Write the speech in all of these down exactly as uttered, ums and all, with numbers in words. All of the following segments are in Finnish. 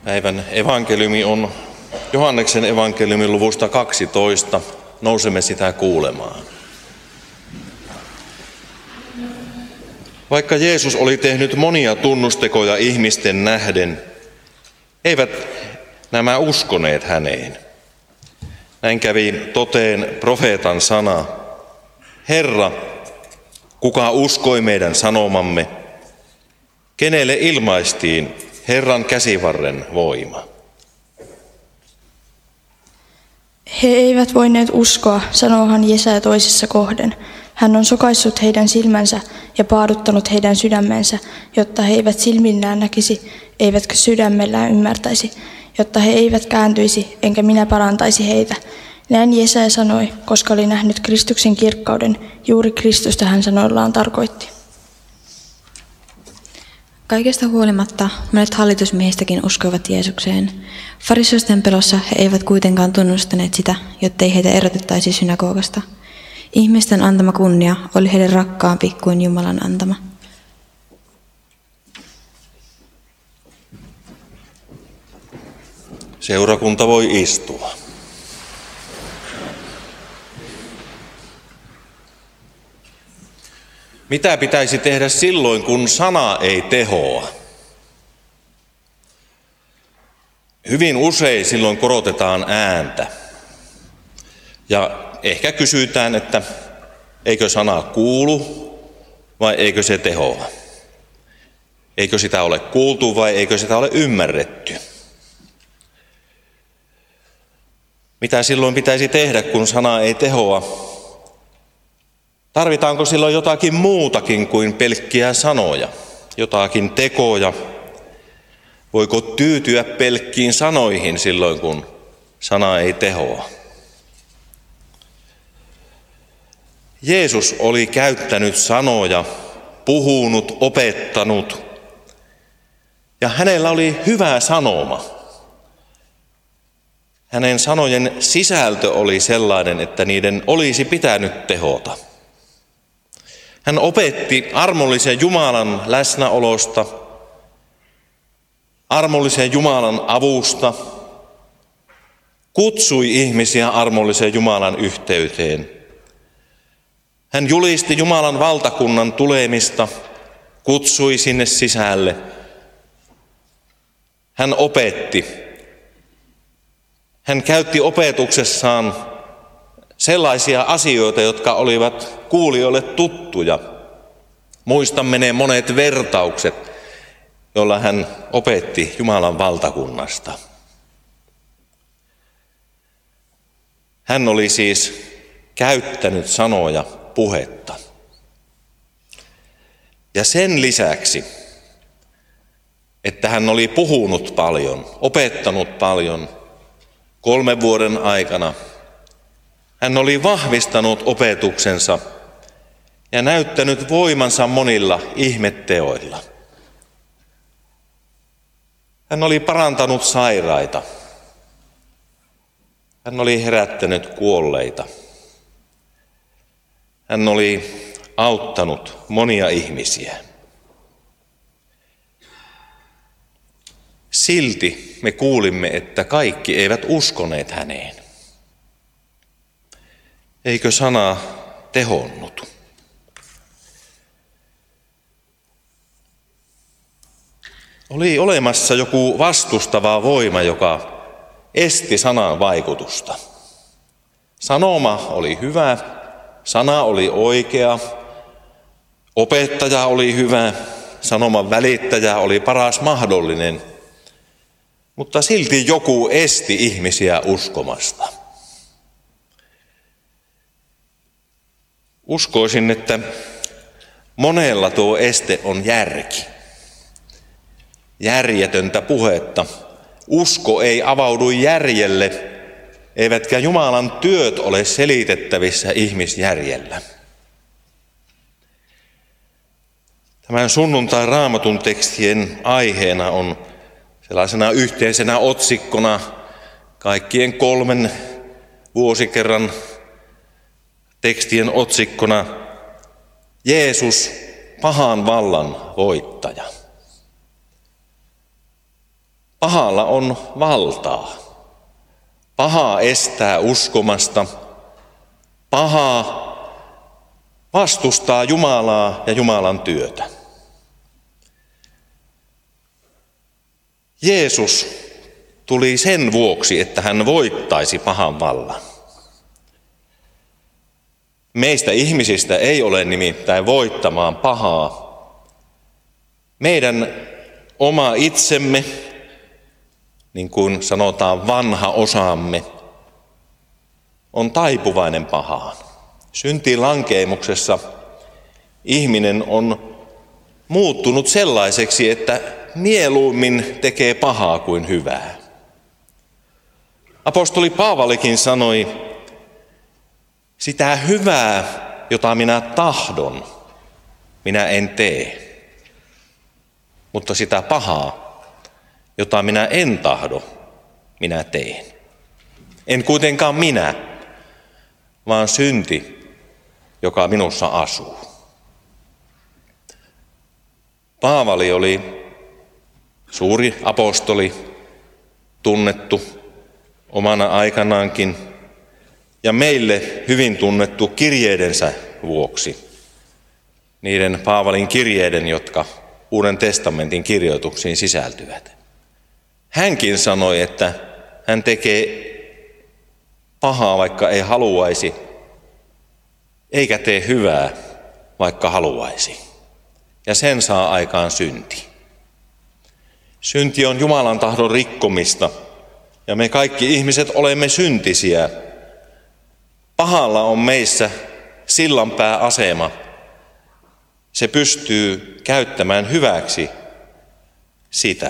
Päivän evankeliumi on Johanneksen evankeliumin luvusta kaksitoista. Nousemme sitä kuulemaan. Vaikka Jeesus oli tehnyt monia tunnustekoja ihmisten nähden, eivät nämä uskoneet häneen. Näin kävi toteen profeetan sana: Herra, kuka uskoi meidän sanomamme? Kenelle ilmaistiin Herran käsivarren voima? He eivät voineet uskoa, sanoohan Jesaja toisessa kohden. Hän on sokaissut heidän silmänsä ja paaduttanut heidän sydämensä, jotta he eivät silmillään näkisi, eivätkä sydämellään ymmärtäisi, jotta he eivät kääntyisi, enkä minä parantaisi heitä. Näin Jesaja sanoi, koska oli nähnyt Kristuksen kirkkauden, juuri Kristusta hän sanoillaan tarkoitti. Kaikesta huolimatta monet hallitusmiehistäkin uskoivat Jeesukseen. Fariseisten pelossa he eivät kuitenkaan tunnustaneet sitä, jottei heitä erotettaisi synagogasta. Ihmisten antama kunnia oli heille rakkaampi kuin Jumalan antama. Seurakunta voi istua. Mitä pitäisi tehdä silloin, kun sana ei tehoa? Hyvin usein silloin korotetaan ääntä. Ja ehkä kysytään, että eikö sana kuulu vai eikö se tehoa? Eikö sitä ole kuultu vai eikö sitä ole ymmärretty? Mitä silloin pitäisi tehdä, kun sana ei tehoa? Tarvitaanko silloin jotakin muutakin kuin pelkkiä sanoja, jotakin tekoja? Voiko tyytyä pelkkiin sanoihin silloin, kun sana ei tehoa? Jeesus oli käyttänyt sanoja, puhunut, opettanut, ja hänellä oli hyvä sanoma. Hänen sanojen sisältö oli sellainen, että niiden olisi pitänyt tehota. Hän opetti armollisen Jumalan läsnäolosta, armollisen Jumalan avusta, kutsui ihmisiä armollisen Jumalan yhteyteen. Hän julisti Jumalan valtakunnan tulemista, kutsui sinne sisälle. Hän opetti. Hän käytti opetuksessaan sellaisia asioita, jotka olivat kuulijoille tuttuja. Muistamme ne monet vertaukset, joilla hän opetti Jumalan valtakunnasta. Hän oli siis käyttänyt sanoja, puhetta. Ja sen lisäksi, että hän oli puhunut paljon, opettanut paljon kolmen vuoden aikana, hän oli vahvistanut opetuksensa ja näyttänyt voimansa monilla ihmetteoilla. Hän oli parantanut sairaita. Hän oli herättänyt kuolleita. Hän oli auttanut monia ihmisiä. Silti me kuulimme, että kaikki eivät uskoneet häneen. Eikö sana tehonnut? Oli olemassa joku vastustava voima, joka esti sanan vaikutusta. Sanoma oli hyvä, sana oli oikea, opettaja oli hyvä, sanoman välittäjä oli paras mahdollinen, mutta silti joku esti ihmisiä uskomasta. Uskoisin, että monella tuo este on järki. Järjetöntä puhetta. Usko ei avaudu järjelle, eivätkä Jumalan työt ole selitettävissä ihmisjärjellä. Tämän sunnuntain Raamatun tekstien aiheena on sellaisena yhteisenä otsikkona kaikkien kolmen vuosikerran tekstien otsikkona Jeesus, pahan vallan voittaja. Pahalla on valtaa. Paha estää uskomasta. Paha vastustaa Jumalaa ja Jumalan työtä. Jeesus tuli sen vuoksi, että hän voittaisi pahan vallan. Meistä ihmisistä ei ole nimittäin voittamaan pahaa. Meidän oma itsemme, niin kuin sanotaan vanha osamme, on taipuvainen pahaan. Syntilankeemuksessa ihminen on muuttunut sellaiseksi, että mieluummin tekee pahaa kuin hyvää. Apostoli Paavalikin sanoi, sitä hyvää, jota minä tahdon, minä en tee. Mutta sitä pahaa, jota minä en tahdo, minä teen. En kuitenkaan minä, vaan synti, joka minussa asuu. Paavali oli suuri apostoli, tunnettu omana aikanaankin ja meille hyvin tunnettu kirjeidensä vuoksi. Niiden Paavalin kirjeiden, jotka Uuden testamentin kirjoituksiin sisältyvät. Hänkin sanoi, että hän tekee pahaa, vaikka ei haluaisi, eikä tee hyvää, vaikka haluaisi. Ja sen saa aikaan synti. Synti on Jumalan tahdon rikkomista, ja me kaikki ihmiset olemme syntisiä. Pahalla on meissä sillanpääasema. Se pystyy käyttämään hyväksi sitä.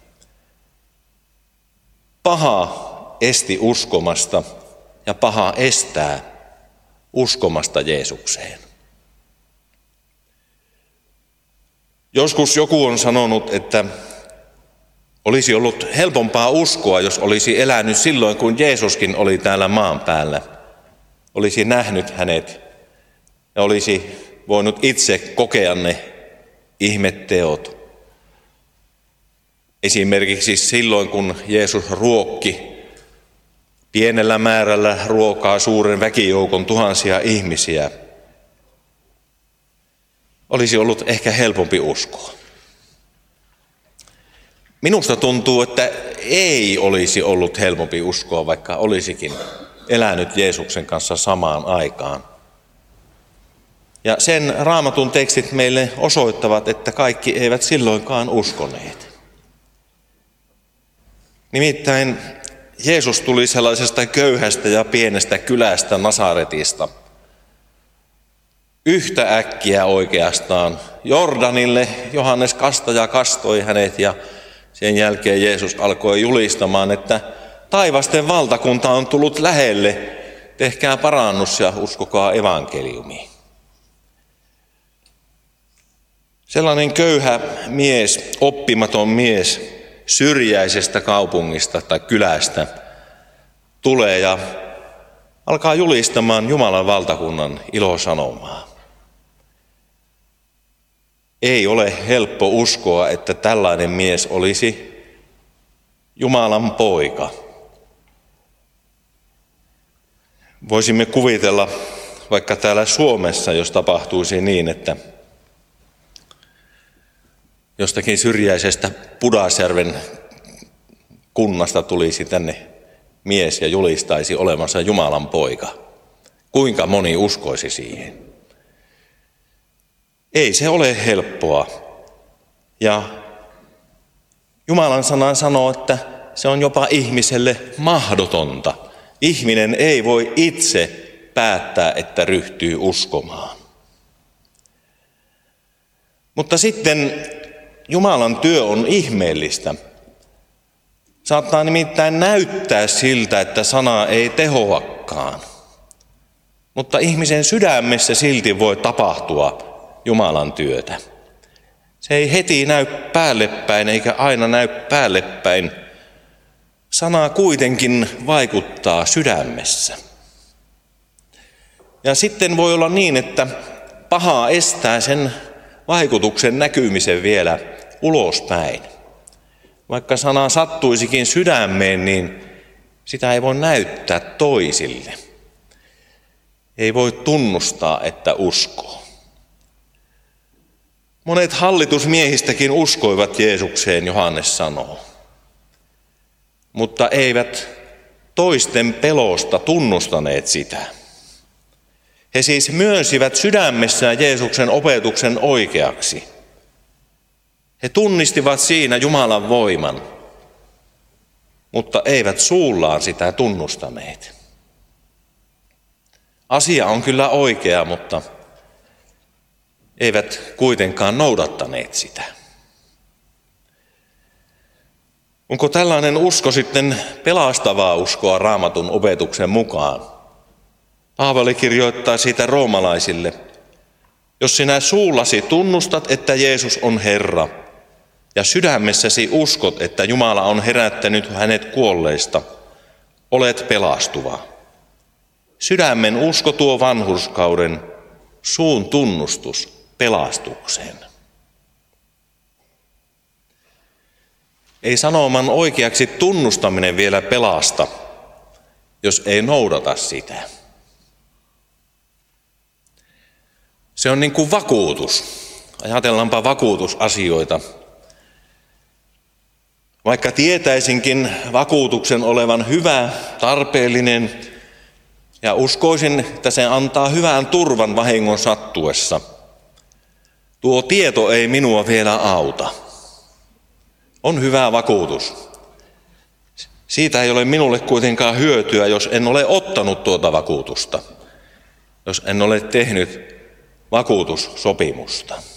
Paha esti uskomasta ja paha estää uskomasta Jeesukseen. Joskus joku on sanonut, että olisi ollut helpompaa uskoa, jos olisi elänyt silloin, kun Jeesuskin oli täällä maan päällä. Olisi nähnyt hänet ja olisi voinut itse kokea ne ihmetteot. Esimerkiksi silloin, kun Jeesus ruokki pienellä määrällä ruokaa suuren väkijoukon tuhansia ihmisiä, olisi ollut ehkä helpompi uskoa. Minusta tuntuu, että ei olisi ollut helpompi uskoa, vaikka olisikin elänyt Jeesuksen kanssa samaan aikaan. Ja sen Raamatun tekstit meille osoittavat, että kaikki eivät silloinkaan uskoneet. Nimittäin Jeesus tuli sellaisesta köyhästä ja pienestä kylästä Nasaretista. Yhtä äkkiä oikeastaan Jordanille Johannes Kastaja kastoi hänet ja sen jälkeen Jeesus alkoi julistamaan, että taivasten valtakunta on tullut lähelle, tehkää parannus ja uskokaa evankeliumiin. Sellainen köyhä mies, oppimaton mies syrjäisestä kaupungista tai kylästä tulee ja alkaa julistamaan Jumalan valtakunnan ilosanomaa. Ei ole helppo uskoa, että tällainen mies olisi Jumalan poika. Voisimme kuvitella vaikka täällä Suomessa, jos tapahtuisi niin, että jostakin syrjäisestä Pudasjärven kunnasta tulisi tänne mies ja julistaisi olevansa Jumalan poika. Kuinka moni uskoisi siihen? Ei se ole helppoa. Ja Jumalan sana sanoo, että se on jopa ihmiselle mahdotonta. Ihminen ei voi itse päättää, että ryhtyy uskomaan. Mutta sitten Jumalan työ on ihmeellistä. Saattaa nimittäin näyttää siltä, että sana ei tehoakaan. Mutta ihmisen sydämessä silti voi tapahtua Jumalan työtä. Se ei heti näy päälle päin eikä aina näy päälle päin. Sana kuitenkin vaikuttaa sydämessä. Ja sitten voi olla niin, että paha estää sen vaikutuksen näkymisen vielä ulospäin. vaikka sana sattuisikin sydämeen, niin sitä ei voi näyttää toisille. Ei voi tunnustaa, että uskoo. Monet hallitusmiehistäkin uskoivat Jeesukseen, Johannes sanoo, mutta eivät toisten pelosta tunnustaneet sitä. He siis myönsivät sydämessään Jeesuksen opetuksen oikeaksi. He tunnistivat siinä Jumalan voiman, mutta eivät suullaan sitä tunnustaneet. Asia on kyllä oikea, mutta eivät kuitenkaan noudattaneet sitä. Onko tällainen usko sitten pelastavaa uskoa Raamatun opetuksen mukaan? Paavali kirjoittaa siitä roomalaisille: jos sinä suullasi tunnustat, että Jeesus on Herra, ja sydämessäsi uskot, että Jumala on herättänyt hänet kuolleista, olet pelastuva. Sydämen usko tuo vanhurskauden, suun tunnustus pelastukseen. Ei sanoman oikeaksi tunnustaminen vielä pelasta, jos ei noudata sitä. Se on niin kuin vakuutus. Ajatellaanpa vakuutusasioita. Vaikka tietäisinkin vakuutuksen olevan hyvä, tarpeellinen ja uskoisin, että se antaa hyvän turvan vahingon sattuessa, tuo tieto ei minua vielä auta. On hyvä vakuutus. Siitä ei ole minulle kuitenkaan hyötyä, jos en ole ottanut tuota vakuutusta, jos en ole tehnyt vakuutussopimusta.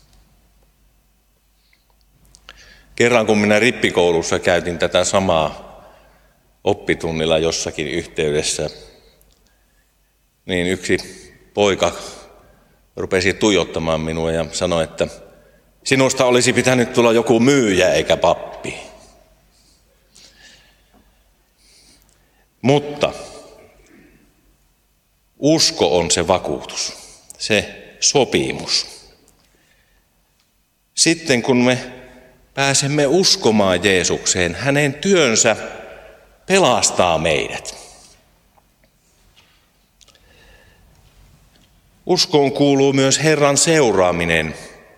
Kerran kun minä rippikoulussa käytin tätä samaa oppitunnilla jossakin yhteydessä, niin yksi poika rupesi tuijottamaan minua ja sanoi, että sinusta olisi pitänyt tulla joku myyjä eikä pappi. Mutta usko on se vakuutus, se sopimus. Sitten kun me pääsemme uskomaan Jeesukseen, hänen työnsä pelastaa meidät. Uskoon kuuluu myös Herran seuraaminen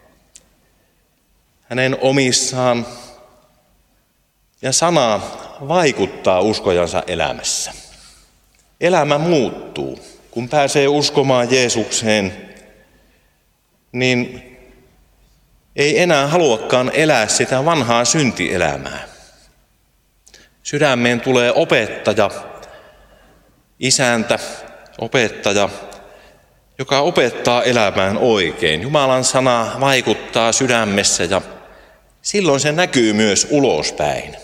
hänen omissaan, ja sana vaikuttaa uskojansa elämässä. Elämä muuttuu. Kun pääsee uskomaan Jeesukseen, niin ei enää haluakaan elää sitä vanhaa syntielämää. Sydämeen tulee opettaja, isäntä, opettaja, joka opettaa elämään oikein. Jumalan sana vaikuttaa sydämessä ja silloin se näkyy myös ulospäin.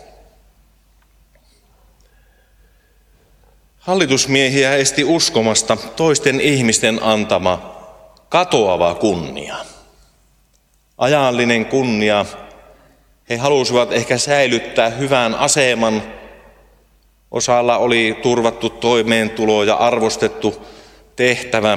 Hallitusmiehiä esti uskomasta toisten ihmisten antama katoava kunnia. Ajallinen kunnia. He halusivat ehkä säilyttää hyvän aseman. Osalla oli turvattu toimeentulo ja arvostettu tehtävä.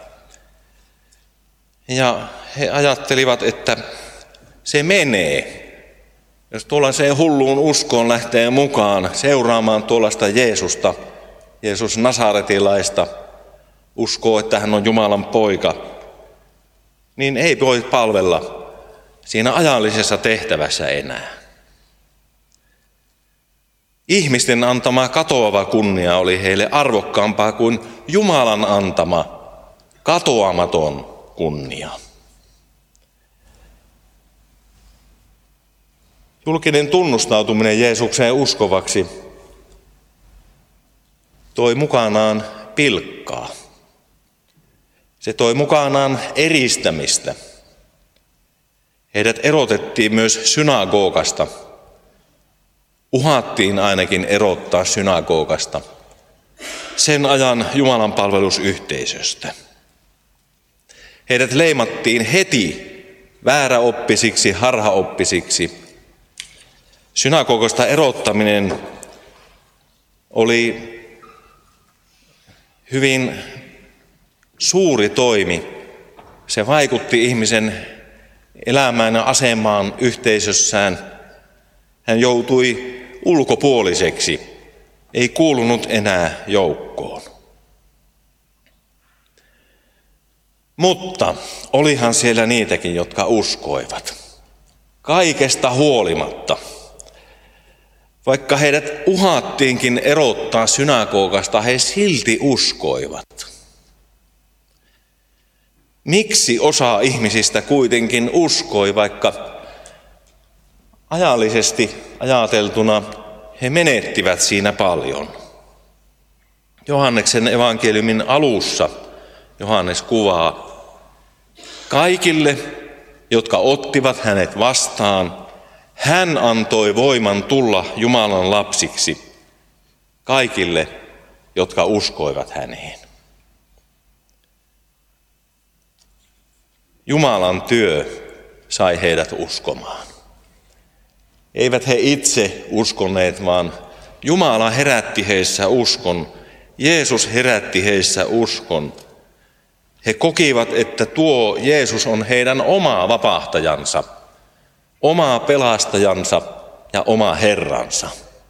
Ja he ajattelivat, että se menee. Jos tuollaiseen hulluun uskoon lähtee mukaan seuraamaan tuollaista Jeesusta, Jeesus Nasaretilaista, uskoo, että hän on Jumalan poika, niin ei voi palvella siinä ajallisessa tehtävässä enää. Ihmisten antama katoava kunnia oli heille arvokkaampaa kuin Jumalan antama katoamaton kunnia. Julkinen tunnustautuminen Jeesukseen uskovaksi toi mukanaan pilkkaa. Se toi mukanaan eristämistä. Heidät erotettiin myös synagogasta. Uhattiin ainakin erottaa synagogasta, sen ajan Jumalan palvelusyhteisöstä. Heidät leimattiin heti vääräoppisiksi, harhaoppisiksi. Synagogasta erottaminen oli hyvin suuri toimi. Se vaikutti ihmisen elämään ja asemaan yhteisössään. Hän joutui ulkopuoliseksi, ei kuulunut enää joukkoon. Mutta olihan siellä niitäkin, jotka uskoivat. Kaikesta huolimatta. Vaikka heidät uhattiinkin erottaa synagogasta, he silti uskoivat. Miksi osa ihmisistä kuitenkin uskoi, vaikka ajallisesti ajateltuna he menettivät siinä paljon? Johanneksen evankeliumin alussa Johannes kuvaa: kaikille, jotka ottivat hänet vastaan, hän antoi voiman tulla Jumalan lapsiksi, kaikille, jotka uskoivat häneen. Jumalan työ sai heidät uskomaan. Eivät he itse uskoneet, vaan Jumala herätti heissä uskon. Jeesus herätti heissä uskon. He kokivat, että tuo Jeesus on heidän oma vapahtajansa, oma pelastajansa ja oma Herransa.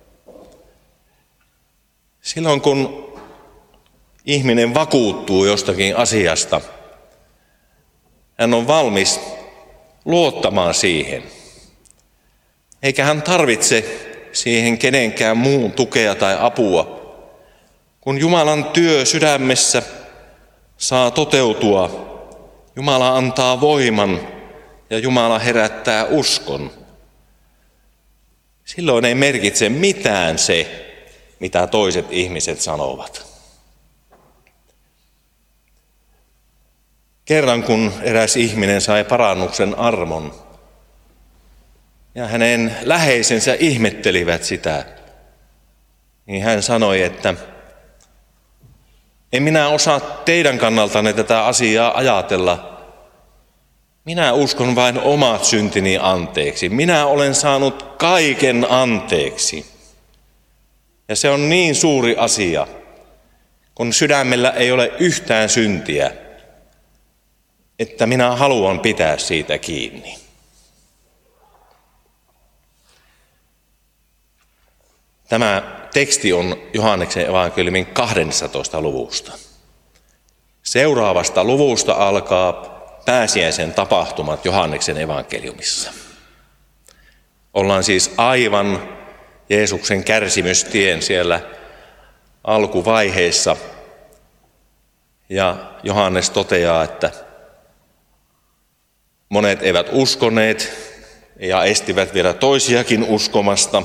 Silloin kun ihminen vakuuttuu jostakin asiasta, hän on valmis luottamaan siihen. Eikä hän tarvitse siihen kenenkään muun tukea tai apua. Kun Jumalan työ sydämessä saa toteutua, Jumala antaa voiman ja Jumala herättää uskon. Silloin ei merkitse mitään se, mitä toiset ihmiset sanovat. Kerran kun eräs ihminen sai parannuksen armon ja hänen läheisensä ihmettelivät sitä, niin hän sanoi, että en minä osaa teidän kannaltanne tätä asiaa ajatella. Minä uskon vain omat syntini anteeksi. Minä olen saanut kaiken anteeksi. Ja se on niin suuri asia, kun sydämellä ei ole yhtään syntiä, että minä haluan pitää siitä kiinni. Tämä teksti on Johanneksen evankeliumin kahdennestatoista luvusta. Seuraavasta luvusta alkaa pääsiäisen tapahtumat Johanneksen evankeliumissa. Ollaan siis aivan Jeesuksen kärsimystien siellä alkuvaiheessa. Ja Johannes toteaa, että monet eivät uskoneet ja estivät vielä toisiakin uskomasta.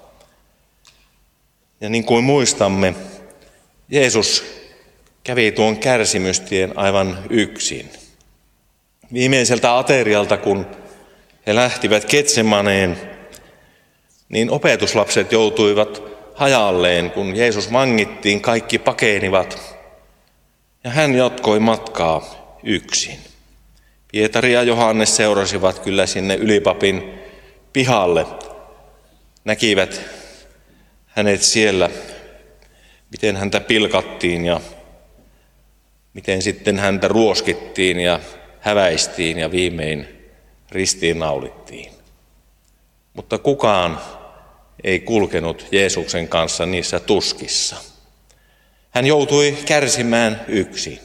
Ja niin kuin muistamme, Jeesus kävi tuon kärsimystien aivan yksin. Viimeiseltä aterialta, kun he lähtivät Getsemaneen, niin opetuslapset joutuivat hajalleen, kun Jeesus vangittiin, kaikki pakenivat. Ja hän jatkoi matkaa yksin. Pietari ja Johannes seurasivat kyllä sinne ylipapin pihalle, näkivät hänet siellä, miten häntä pilkattiin ja miten sitten häntä ruoskittiin ja häväistiin ja viimein ristiinnaulittiin. Mutta kukaan ei kulkenut Jeesuksen kanssa niissä tuskissa. Hän joutui kärsimään yksin.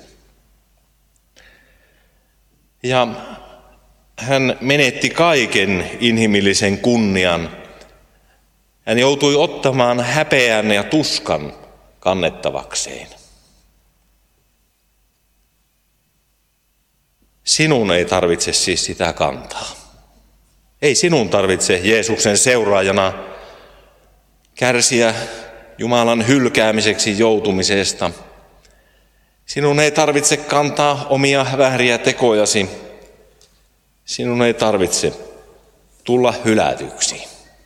Ja hän menetti kaiken inhimillisen kunnian. Hän joutui ottamaan häpeän ja tuskan kannettavakseen. Sinun ei tarvitse siis sitä kantaa. Ei sinun tarvitse Jeesuksen seuraajana kärsiä Jumalan hylkäämiseksi joutumisesta. Sinun ei tarvitse kantaa omia vääriä tekojasi. Sinun ei tarvitse tulla hylätyksi.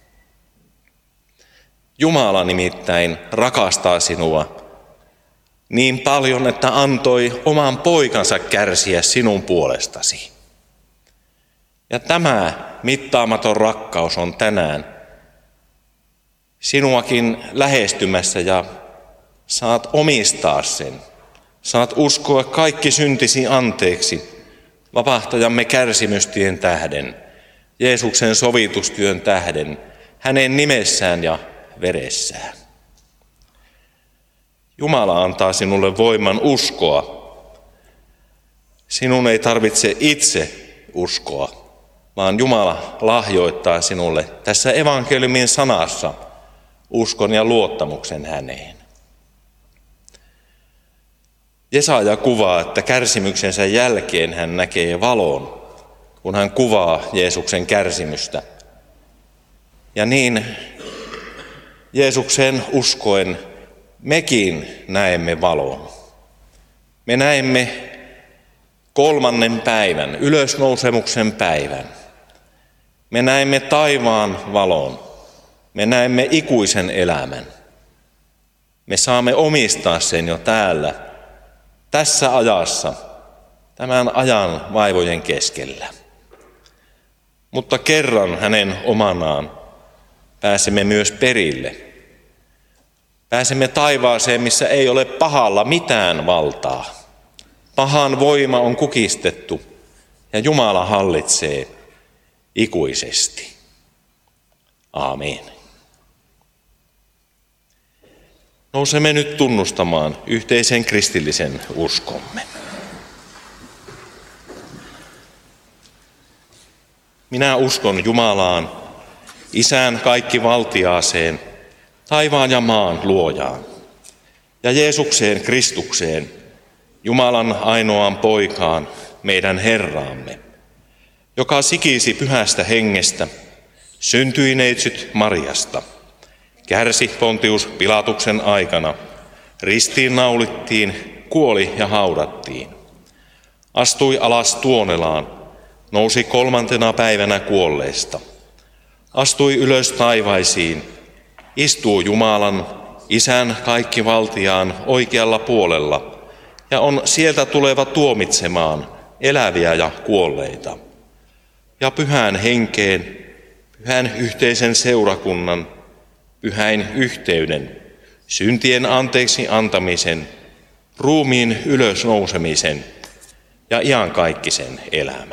Jumala nimittäin rakastaa sinua niin paljon, että antoi oman poikansa kärsiä sinun puolestasi. Ja tämä mittaamaton rakkaus on tänään sinuakin lähestymässä ja saat omistaa sen. Saat uskoa kaikki syntisi anteeksi vapahtajamme kärsimystien tähden, Jeesuksen sovitustyön tähden, hänen nimessään ja veressään. Jumala antaa sinulle voiman uskoa. Sinun ei tarvitse itse uskoa, vaan Jumala lahjoittaa sinulle tässä evankeliumin sanassa uskon ja luottamuksen häneen. Jesaja kuvaa, että kärsimyksensä jälkeen hän näkee valon, kun hän kuvaa Jeesuksen kärsimystä. Ja niin Jeesukseen uskoen mekin näemme valon. Me näemme kolmannen päivän, ylösnousemuksen päivän. Me näemme taivaan valon. Me näemme ikuisen elämän. Me saamme omistaa sen jo täällä, tässä ajassa, tämän ajan vaivojen keskellä. Mutta kerran hänen omanaan pääsemme myös perille. Pääsemme taivaaseen, missä ei ole pahalla mitään valtaa. Pahan voima on kukistettu ja Jumala hallitsee ikuisesti. Aamen. Nousemme nyt tunnustamaan yhteisen kristillisen uskomme. Minä uskon Jumalaan, Isään kaikkivaltiaaseen, taivaan ja maan luojaan, ja Jeesukseen Kristukseen, Jumalan ainoaan poikaan, meidän Herraamme, joka sikisi pyhästä hengestä, syntyi neitsyt Mariasta, kärsi Pontius Pilatuksen aikana, ristiin naulittiin, kuoli ja haudattiin, astui alas Tuonelaan, nousi kolmantena päivänä kuolleesta, astui ylös taivaisiin, istuu Jumalan, Isän kaikkivaltiaan oikealla puolella ja on sieltä tuleva tuomitsemaan eläviä ja kuolleita. Ja pyhän henkeen, pyhän yhteisen seurakunnan, pyhäin yhteyden, syntien anteeksi antamisen, ruumiin ylösnousemisen ja iankaikkisen elämän.